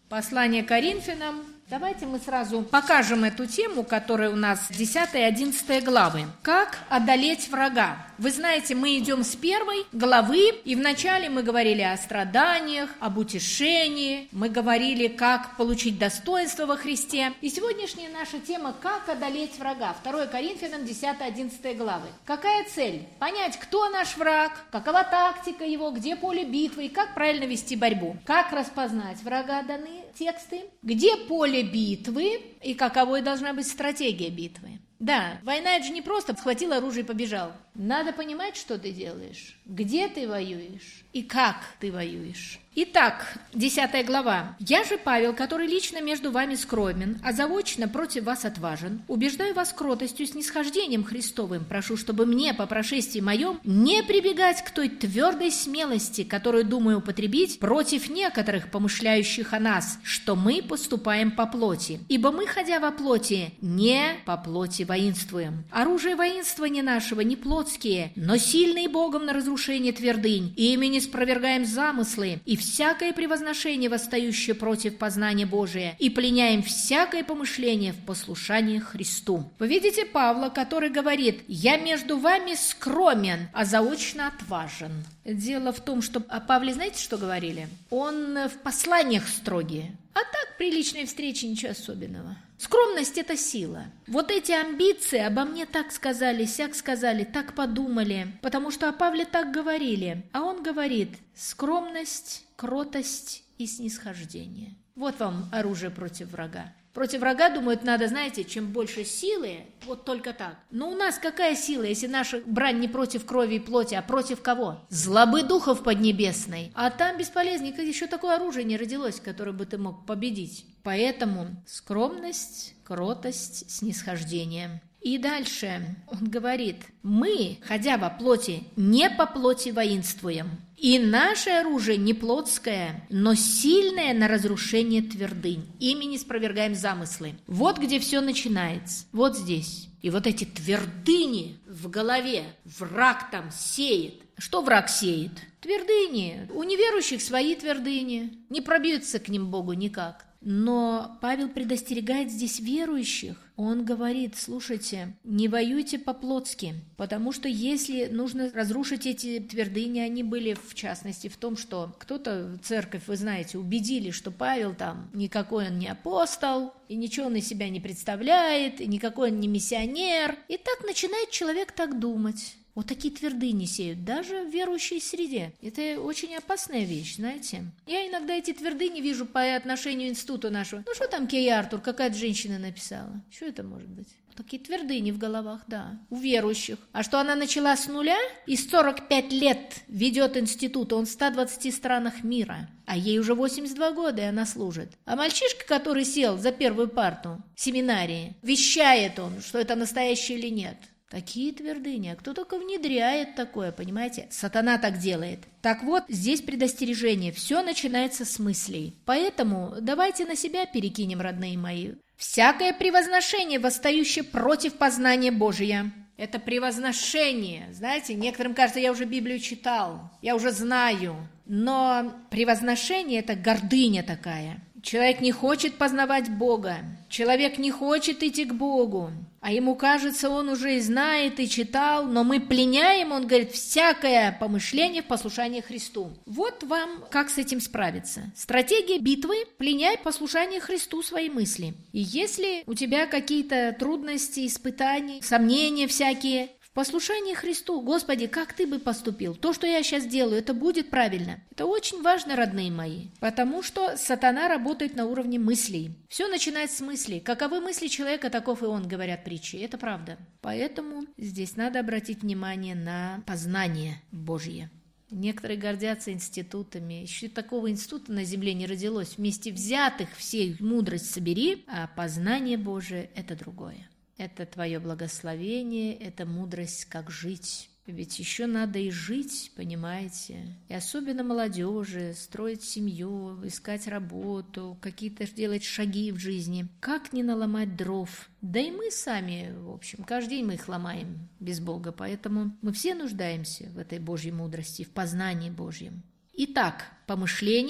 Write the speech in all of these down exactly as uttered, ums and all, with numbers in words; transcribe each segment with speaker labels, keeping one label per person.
Speaker 1: Послание Коринфянам. Давайте мы сразу покажем эту тему, которая у нас десятая и одиннадцатая главы. Как одолеть врага? Вы знаете, мы идем с первой главы, и вначале мы говорили о страданиях, об утешении, мы говорили, как получить достоинство во Христе. И сегодняшняя наша тема – как одолеть врага. второе Коринфянам, десятая и одиннадцатая главы. Какая цель? Понять, кто наш враг, какова тактика его, где поле битвы и как правильно вести борьбу. Как распознать врага, даны тексты, где поле битвы и каковой должна быть стратегия битвы. Да, война – это же не просто схватил оружие и побежал. Надо понимать, что ты делаешь, где ты воюешь и как ты воюешь. Итак, десятая глава. «Я же, Павел, который лично между вами скромен, а заочно против вас отважен, убеждаю вас кротостью, снисхождением Христовым, прошу, чтобы мне, по прошествии моем, не прибегать к той твердой смелости, которую думаю употребить против некоторых, помышляющих о нас, что мы поступаем по плоти. Ибо мы, ходя во плоти, не по плоти воинствуем. Оружие воинствования нашего не плотские, но сильные Богом на разрушение твердынь, и ими не спровергаем замыслы, и всякое превозношение, восстающее против познания Божия, и пленяем всякое помышление в послушании Христу». Вы видите Павла, который говорит: «Я между вами скромен, а заочно отважен». Дело в том, что о Павле знаете, что говорили? Он в посланиях строгий, а так при личной встрече ничего особенного. Скромность – это сила. Вот эти амбиции, обо мне так сказали, сяк сказали, так подумали, потому что о Павле так говорили. А он говорит: скромность, кротость и снисхождение. Вот вам оружие против врага. Против врага, думают, надо, знаете, чем больше силы, вот только так. Но у нас какая сила, если наша брань не против крови и плоти, а против кого? Злобы духов поднебесной. А там бесполезненько, еще такое оружие не родилось, которое бы ты мог победить. Поэтому скромность, кротость, снисхождение. И дальше он говорит: мы, ходя во плоти, не по плоти воинствуем. И наше оружие не плотское, но сильное на разрушение твердынь. Ими не спровергаем замыслы. Вот где все начинается. Вот здесь. И вот эти твердыни в голове враг там сеет. Что враг сеет? Твердыни. У неверующих свои твердыни. Не пробьется к ним Богу никак. Но Павел предостерегает здесь верующих. Он говорит: слушайте, не воюйте по-плотски, потому что если нужно разрушить эти твердыни, они были в частности в том, что кто-то в церковь, вы знаете, убедили, что Павел там никакой он не апостол, и ничего он из себя не представляет, и никакой он не миссионер. И так начинает человек так думать. Вот такие твердыни сеют, даже в верующей среде. Это очень опасная вещь, знаете. Я иногда эти твердыни вижу по отношению к институту нашего. Ну, что там Кей Артур, какая-то женщина написала? Что это может быть? Такие твердыни в головах, да, у верующих. А что она начала с нуля и сорок пять лет ведет институт, он в ста двадцати странах мира, а ей уже восемьдесят два года, и она служит. А мальчишка, который сел за первую парту в семинарии, вещает он, что это настоящее или нет. Такие твердыни. А кто только внедряет такое, понимаете? Сатана так делает. Так вот, здесь предостережение. Все начинается с мыслей. Поэтому давайте на себя перекинем, родные мои. Всякое превозношение, восстающее против познания Божия. Это превозношение. Знаете, некоторым кажется, я уже Библию читал, я уже знаю. Но превозношение – это гордыня такая. Человек не хочет познавать Бога. Человек не хочет идти к Богу. А ему кажется, он уже и знает, и читал, но мы пленяем, он говорит, всякое помышление в послушании Христу. Вот вам как с этим справиться. Стратегия битвы – пленяй послушание Христу свои мысли. И если у тебя какие-то трудности, испытания, сомнения всякие, послушание Христу. Господи, как ты бы поступил? То, что я сейчас делаю, это будет правильно. Это очень важно, родные мои, потому что сатана работает на уровне мыслей. Все начинается с мыслей. Каковы мысли человека, таков и он, говорят притчи. Это правда. Поэтому здесь надо обратить внимание на познание Божье. Некоторые гордятся институтами. Еще такого института на земле не родилось. Вместе взятых все мудрость собери, а познание Божие – это другое. Это твое благословение, это мудрость, как жить. Ведь еще надо и жить, понимаете? И особенно молодежи, строить семью, искать работу, какие-то делать шаги в жизни. Как не наломать дров? Да и мы сами, в общем, каждый день мы их ломаем без Бога. Поэтому мы все нуждаемся в этой Божьей мудрости, в познании Божьем. Итак, помышление,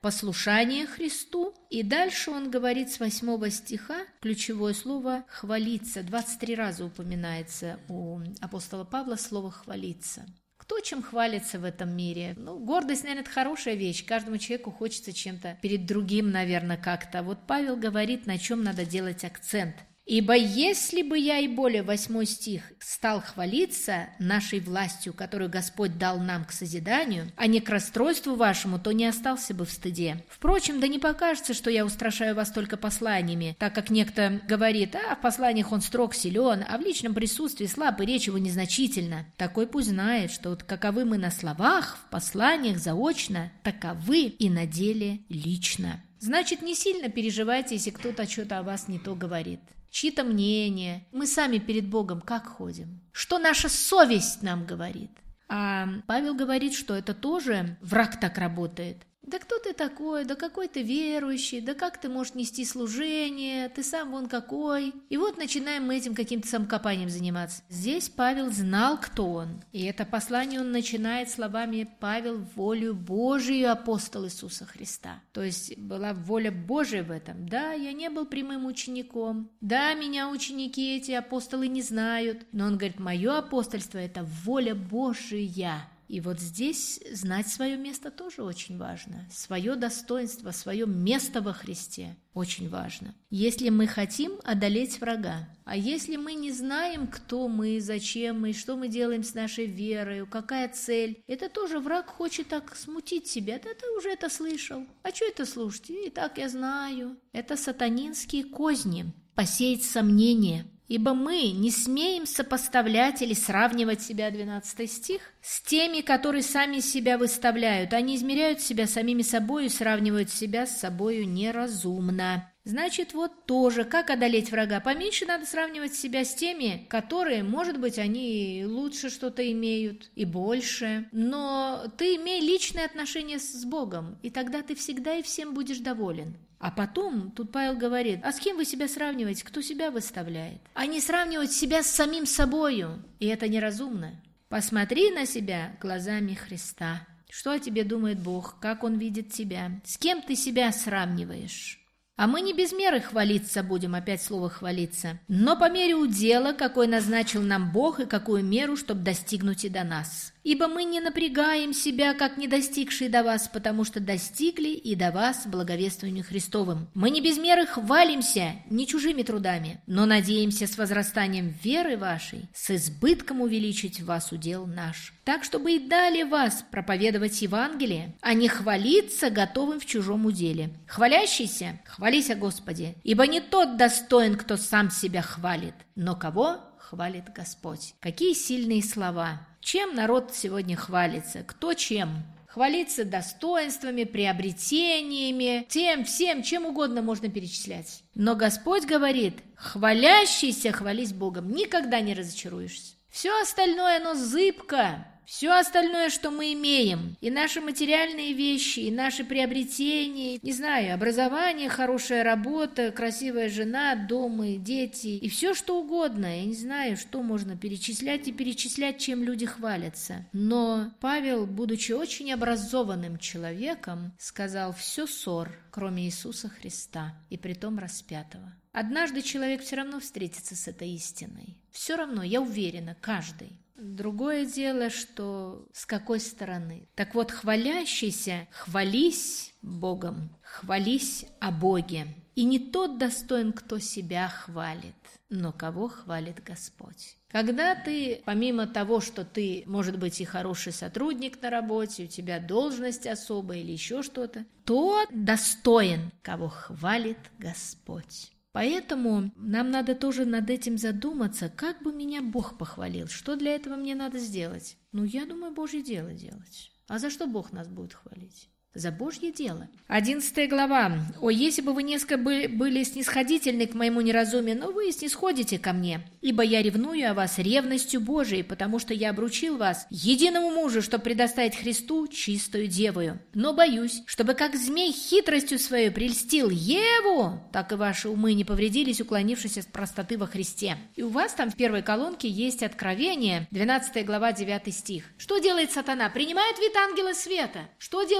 Speaker 1: послушание Христу. И дальше он говорит с восьмого стиха, ключевое слово «хвалиться». двадцать три раза упоминается у апостола Павла слово «хвалиться». Кто чем хвалится в этом мире? Ну, гордость, наверное, это хорошая вещь. Каждому человеку хочется чем-то перед другим, наверное, как-то. Вот Павел говорит, на чем надо делать акцент. «Ибо если бы я, и более восьмой стих, стал хвалиться нашей властью, которую Господь дал нам к созиданию, а не к расстройству вашему, то не остался бы в стыде. Впрочем, да не покажется, что я устрашаю вас только посланиями, так как некто говорит, а в посланиях он строг, силен, а в личном присутствии слаб и речь его незначительна. Такой пусть знает, что вот каковы мы на словах, в посланиях заочно, таковы и на деле лично». Значит, не сильно переживайте, если кто-то что-то о вас не то говорит. Чьи-то мнения. Мы сами перед Богом как ходим? Что наша совесть нам говорит? А Павел говорит, что это тоже враг так работает. Да кто ты такой? Да какой ты верующий? Да как ты можешь нести служение? Ты сам вон какой? И вот начинаем мы этим каким-то самокопанием заниматься. Здесь Павел знал, кто он. И это послание он начинает словами «Павел, волю Божию, апостол Иисуса Христа». То есть была воля Божия в этом. Да, я не был прямым учеником. Да, меня ученики эти апостолы не знают. Но он говорит, мое апостольство – это воля Божия. И вот здесь знать свое место тоже очень важно. Свое достоинство, свое место во Христе очень важно. Если мы хотим одолеть врага, а если мы не знаем, кто мы, зачем мы, что мы делаем с нашей верой, какая цель, это тоже враг хочет так смутить себя. Да ты уже это слышал. А что это слушать? И так я знаю. Это сатанинские козни. Посеять сомнения. Ибо мы не смеем сопоставлять или сравнивать себя, двенадцатый стих, с теми, которые сами себя выставляют. Они измеряют себя самими собой и сравнивают себя с собою неразумно. Значит, вот тоже, как одолеть врага? Поменьше надо сравнивать себя с теми, которые, может быть, они лучше что-то имеют и больше. Но ты имей личные отношения с Богом, и тогда ты всегда и всем будешь доволен. А потом, тут Павел говорит, а с кем вы себя сравниваете, кто себя выставляет? А не сравнивать себя с самим собою, и это неразумно. Посмотри на себя глазами Христа. Что о тебе думает Бог, как Он видит тебя, с кем ты себя сравниваешь? А мы не без меры хвалиться будем, опять слово «хвалиться», но по мере удела, какой назначил нам Бог и какую меру, чтобы достигнуть и до нас. Ибо мы не напрягаем себя, как не достигшие до вас, потому что достигли и до вас благовествованию Христовым. Мы не без меры хвалимся, не чужими трудами, но надеемся с возрастанием веры вашей, с избытком увеличить в вас удел наш. Так, чтобы и далее вас проповедовать Евангелие, а не хвалиться готовым в чужом уделе. Хвалящийся, хвались о Господе, ибо не тот достоин, кто сам себя хвалит, но кого хвалит Господь. Какие сильные слова! Чем народ сегодня хвалится? Кто чем? Хвалиться достоинствами, приобретениями, тем, всем, чем угодно можно перечислять. Но Господь говорит, хвалящийся, хвались Богом, никогда не разочаруешься. Все остальное, оно зыбко. Все остальное, что мы имеем, и наши материальные вещи, и наши приобретения, не знаю, образование, хорошая работа, красивая жена, дом и дети, и все что угодно, я не знаю, что можно перечислять и перечислять, чем люди хвалятся. Но Павел, будучи очень образованным человеком, сказал все ссор, кроме Иисуса Христа, и притом распятого. Однажды человек все равно встретится с этой истиной. Все равно, я уверена, каждый. Другое дело, что с какой стороны. Так вот, хвалящийся, хвались Богом, хвались о Боге. И не тот достоин, кто себя хвалит, но кого хвалит Господь. Когда ты, помимо того, что ты, может быть, и хороший сотрудник на работе, у тебя должность особая или еще что-то, тот достоин, кого хвалит Господь. Поэтому нам надо тоже над этим задуматься, как бы меня Бог похвалил, что для этого мне надо сделать. Ну, я думаю, Божье дело делать. А за что Бог нас будет хвалить? За Божье дело. Одиннадцатая глава. «О, если бы вы несколько были снисходительны к моему неразумию, но вы снисходите ко мне, ибо я ревную о вас ревностью Божией, потому что я обручил вас единому мужу, чтобы предоставить Христу чистую девою. Но боюсь, чтобы как змей хитростью своей прельстил Еву, так и ваши умы не повредились, уклонившись от простоты во Христе». И у вас там в первой колонке есть Откровение, двенадцатая глава, девятый стих. Что делает сатана? Принимает вид ангела света. Что делает сатана?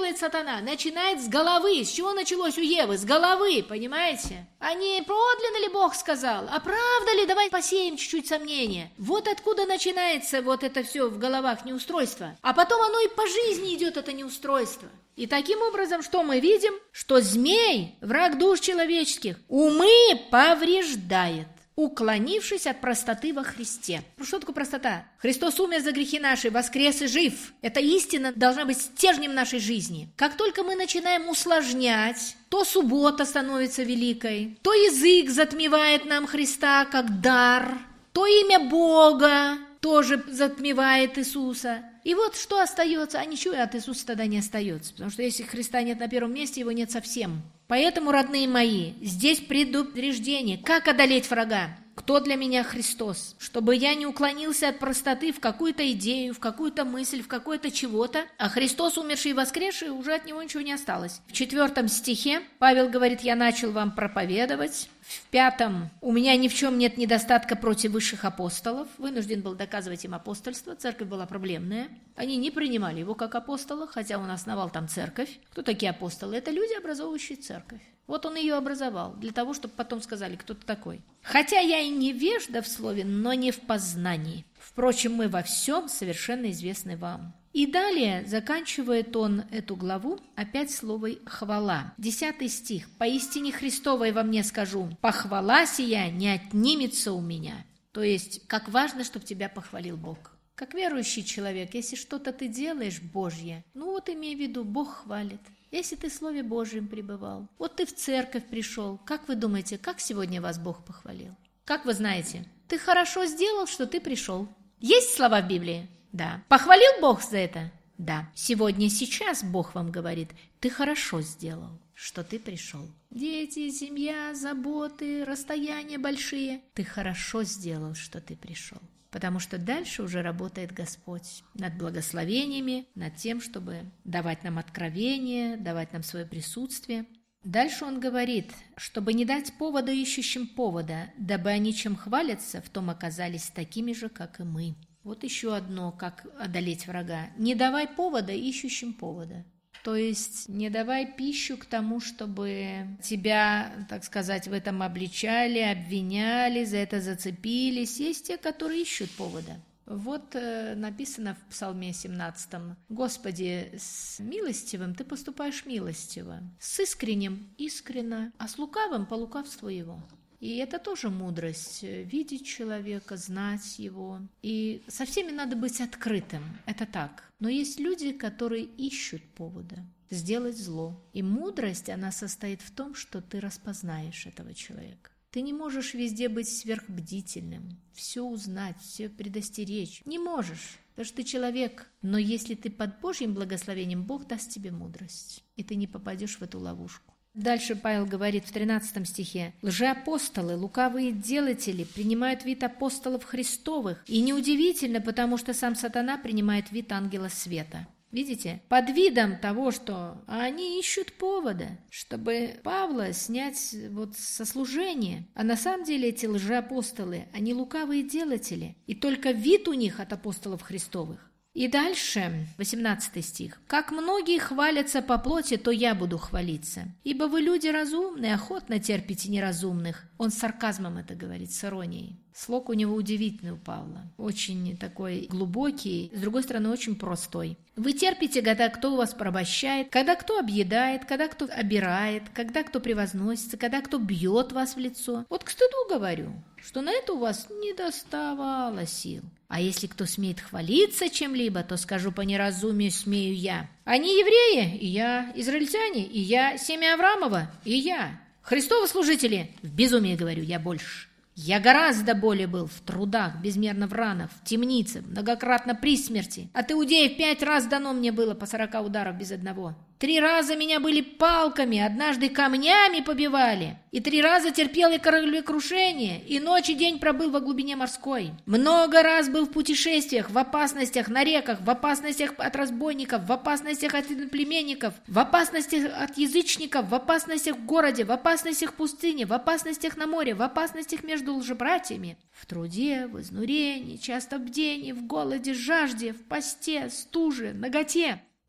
Speaker 1: сатана начинает с головы. С чего началось у Евы? С головы, понимаете? А не подлинно ли Бог сказал? А правда ли? Давай посеем чуть-чуть сомнения. Вот откуда начинается вот это все в головах неустройство. А потом оно и по жизни идет, это неустройство. И таким образом, что мы видим? Что змей, враг душ человеческих, умы повреждает, уклонившись от простоты во Христе. Что такое простота? Христос умер за грехи наши, воскрес и жив. Эта истина должна быть стержнем нашей жизни. Как только мы начинаем усложнять, то суббота становится великой, то язык затмевает нам Христа как дар, то имя Бога тоже затмевает Иисуса. И вот что остается? А ничего от Иисуса тогда не остается, потому что если Христа нет на первом месте, его нет совсем. Поэтому, родные мои, здесь предупреждение, как одолеть врага. Кто для меня Христос? Чтобы я не уклонился от простоты в какую-то идею, в какую-то мысль, в какое-то чего-то, а Христос, умерший и воскресший, уже от него ничего не осталось. В четвертом стихе Павел говорит: «Я начал вам проповедовать». В пятом: «У меня ни в чем нет недостатка против высших апостолов». Вынужден был доказывать им апостольство, церковь была проблемная. Они не принимали его как апостола, хотя он основал там церковь. Кто такие апостолы? Это люди, образовывающие церковь. Вот он ее образовал, для того, чтобы потом сказали, кто ты такой. «Хотя я и невежда в слове, но не в познании. Впрочем, мы во всем совершенно известны вам». И далее заканчивает он эту главу опять словом «хвала». Десятый стих. «Поистине Христовой во мне скажу, похвала сия не отнимется у меня». То есть, как важно, чтобы тебя похвалил Бог. Как верующий человек, если что-то ты делаешь Божье, ну вот имей в виду, Бог хвалит. Если ты в Слове Божьем пребывал, вот ты в церковь пришел, как вы думаете, как сегодня вас Бог похвалил? Как вы знаете? Ты хорошо сделал, что ты пришел. Есть слова в Библии? Да. Похвалил Бог за это? Да. Сегодня, сейчас Бог вам говорит: ты хорошо сделал, что ты пришел. Дети, семья, заботы, расстояния большие. Ты хорошо сделал, что ты пришел. Потому что дальше уже работает Господь над благословениями, над тем, чтобы давать нам откровение, давать нам свое присутствие. Дальше он говорит, чтобы не дать повода ищущим повода, дабы они чем хвалятся, в том оказались такими же, как и мы. Вот еще одно, как одолеть врага. Не давай повода ищущим повода. То есть не давай пищу к тому, чтобы тебя, так сказать, в этом обличали, обвиняли, за это зацепились. Есть те, которые ищут повода. Вот э, написано в Псалме семнадцатом: «Господи, с милостивым ты поступаешь милостиво, с искренним – искренно, а с лукавым – по лукавству его». И это тоже мудрость – видеть человека, знать его. И со всеми надо быть открытым, это так. Но есть люди, которые ищут повода сделать зло. И мудрость, она состоит в том, что ты распознаешь этого человека. Ты не можешь везде быть сверхбдительным, все узнать, все предостеречь. Не можешь, потому что ты человек. Но если ты под Божьим благословением, Бог даст тебе мудрость, и ты не попадешь в эту ловушку. Дальше Павел говорит в тринадцатом стихе: «Лжеапостолы, лукавые делатели принимают вид апостолов Христовых, и неудивительно, потому что сам сатана принимает вид ангела света». Видите? Под видом того, что они ищут повода, чтобы Павла снять вот со служения. А на самом деле эти лжеапостолы, они лукавые делатели, и только вид у них от апостолов Христовых. И дальше, восемнадцатый стих. «Как многие хвалятся по плоти, то я буду хвалиться. Ибо вы люди разумные, охотно терпите неразумных». Он с сарказмом это говорит, с иронией. Слог у него удивительный у Павла. Очень такой глубокий, с другой стороны, очень простой. «Вы терпите, когда кто вас порабощает, когда кто объедает, когда кто обирает, когда кто превозносится, когда кто бьет вас в лицо. Вот к стыду говорю, что на это у вас не доставало сил. А если кто смеет хвалиться чем-либо, то скажу: по неразумию смею я. Они евреи, и я, израильтяне, и я, семя Авраамова, и я. Христовы служители, в безумии говорю, я больше. Я гораздо более был в трудах, безмерно в ранах, в темнице, многократно при смерти. От иудеев пять раз дано мне было по сорока ударов без одного. Три раза меня были палками, однажды камнями побивали. И три раза терпел я кораблекрушение, и ночь и день пробыл во глубине морской. Много раз был в путешествиях, в опасностях на реках, в опасностях от разбойников, в опасностях от иноплеменников, в опасностях от язычников, в опасностях в городе, в опасностях в пустыне, в опасностях на море, в опасностях между лжебратьями. В труде, в изнурении, часто в бдении, в голоде, жажде, в посте, стуже, наготе.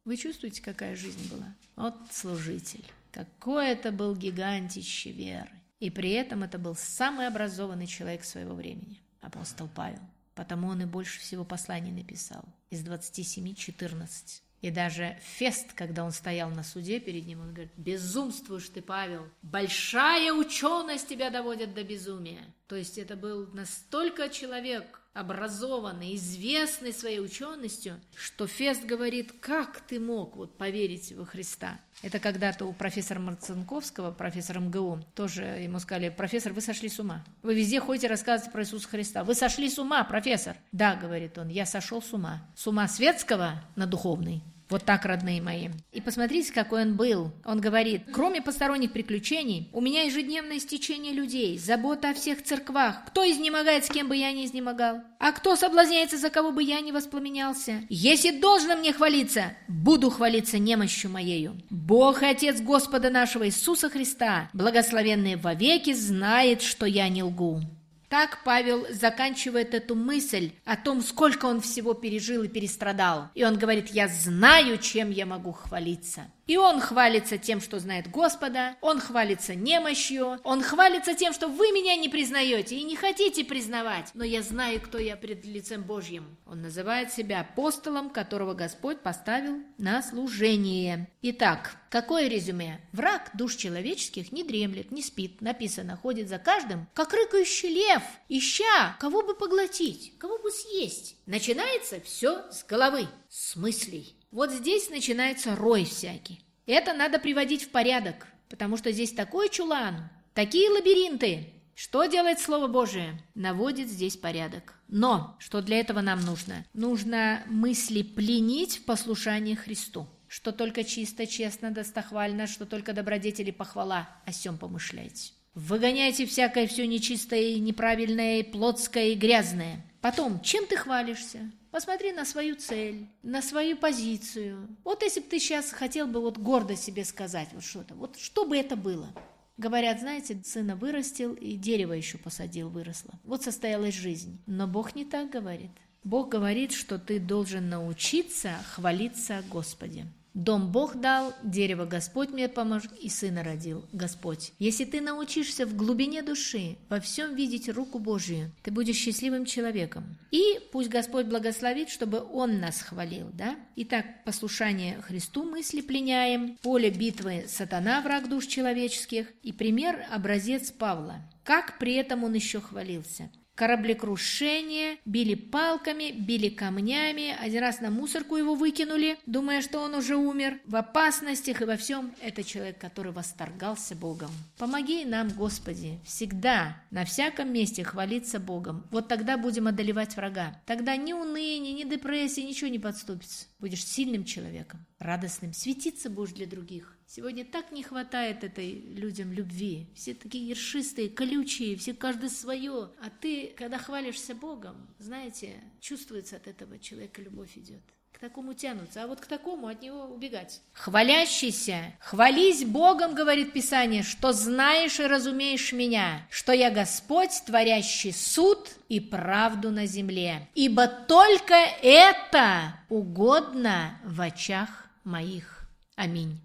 Speaker 1: Вы чувствуете, какая жизнь была? Вот служитель. Какой это был гигантище веры. И при этом это был самый образованный человек своего времени, апостол Павел. Потому он и больше всего посланий написал. Из двадцати семи четырнадцать. И даже Фест, когда он стоял на суде перед ним, он говорит: «Безумствуешь ты, Павел, большая ученость тебя доводит до безумия». То есть это был настолько человек образованный, известный своей ученостью, что Фест говорит: «Как ты мог вот поверить во Христа?» Это когда-то у профессора Марцинковского, профессора эм гэ у, тоже ему сказали: «Профессор, вы сошли с ума. Вы везде ходите рассказывать про Иисуса Христа. Вы сошли с ума, профессор». «Да», говорит он, — «я сошел с ума. С ума светского на духовный». Вот так, родные мои. И посмотрите, какой он был. Он говорит: «Кроме посторонних приключений, у меня ежедневное стечение людей, забота о всех церквах. Кто изнемогает, с кем бы я ни изнемогал? А кто соблазняется, за кого бы я ни воспламенялся? Если должно мне хвалиться, буду хвалиться немощью моею. Бог и Отец Господа нашего Иисуса Христа, благословенный вовеки, знает, что я не лгу». Так Павел заканчивает эту мысль о том, сколько он всего пережил и перестрадал. И он говорит: «Я знаю, чем я могу хвалиться». И он хвалится тем, что знает Господа, он хвалится немощью, он хвалится тем, что вы меня не признаете и не хотите признавать, но я знаю, кто я пред лицем Божьим. Он называет себя апостолом, которого Господь поставил на служение. Итак, какое резюме? Враг душ человеческих не дремлет, не спит, написано, ходит за каждым, как рыкающий лев, ища, кого бы поглотить, кого бы съесть. Начинается все с головы, с мыслей. Вот здесь начинается рой всякий. Это надо приводить в порядок, потому что здесь такой чулан, такие лабиринты. Что делает Слово Божие? Наводит здесь порядок. Но что для этого нам нужно? Нужно мысли пленить в послушании Христу. Что только чисто, честно, достохвально, что только добродетели похвала, о сем помышляйте. Выгоняйте всякое все нечистое, неправильное, плотское и грязное. Потом, чем ты хвалишься? Посмотри на свою цель, на свою позицию. Вот если бы ты сейчас хотел бы вот гордо себе сказать вот что-то, вот что бы это было? Говорят, знаете, сына вырастил и дерево еще посадил, выросло. Вот состоялась жизнь. Но Бог не так говорит. Бог говорит, что ты должен научиться хвалиться о Господе. Дом Бог дал, дерево Господь мне поможет, и сына родил Господь. Если ты научишься в глубине души во всем видеть руку Божию, ты будешь счастливым человеком. И пусть Господь благословит, чтобы Он нас хвалил, да? Итак, послушание Христу мысли пленяем, поле битвы сатана, враг душ человеческих, и пример, образец Павла. Как при этом он еще хвалился? Кораблекрушение, били палками, били камнями, один раз на мусорку его выкинули, думая, что он уже умер. В опасностях и во всем это человек, который восторгался Богом. Помоги нам, Господи, всегда, на всяком месте хвалиться Богом. Вот тогда будем одолевать врага. Тогда ни уныние, ни депрессия, ничего не подступится. Будешь сильным человеком, радостным, светиться будешь для других. Сегодня так не хватает этой людям любви. Все такие ершистые, колючие, все каждый свое. А ты, когда хвалишься Богом, знаете, чувствуется от этого человека любовь идет. К такому тянутся, а вот к такому от него убегать. Хвалящийся, хвались Богом, говорит Писание, что знаешь и разумеешь меня, что я Господь, творящий суд и правду на земле. Ибо только это угодно в очах моих. Аминь.